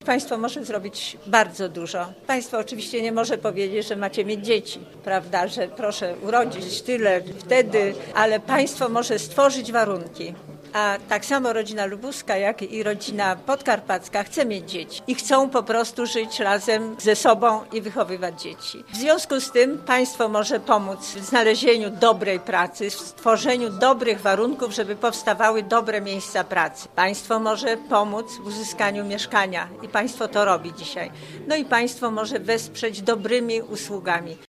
Państwo może zrobić bardzo dużo. Państwo oczywiście nie może powiedzieć, że macie mieć dzieci, prawda, że proszę urodzić tyle, wtedy, ale państwo może stworzyć warunki. A tak samo rodzina lubuska, jak i rodzina podkarpacka chce mieć dzieci i chcą po prostu żyć razem ze sobą i wychowywać dzieci. W związku z tym państwo może pomóc w znalezieniu dobrej pracy, w stworzeniu dobrych warunków, żeby powstawały dobre miejsca pracy. Państwo może pomóc w uzyskaniu mieszkania i państwo to robi dzisiaj. No i państwo może wesprzeć dobrymi usługami.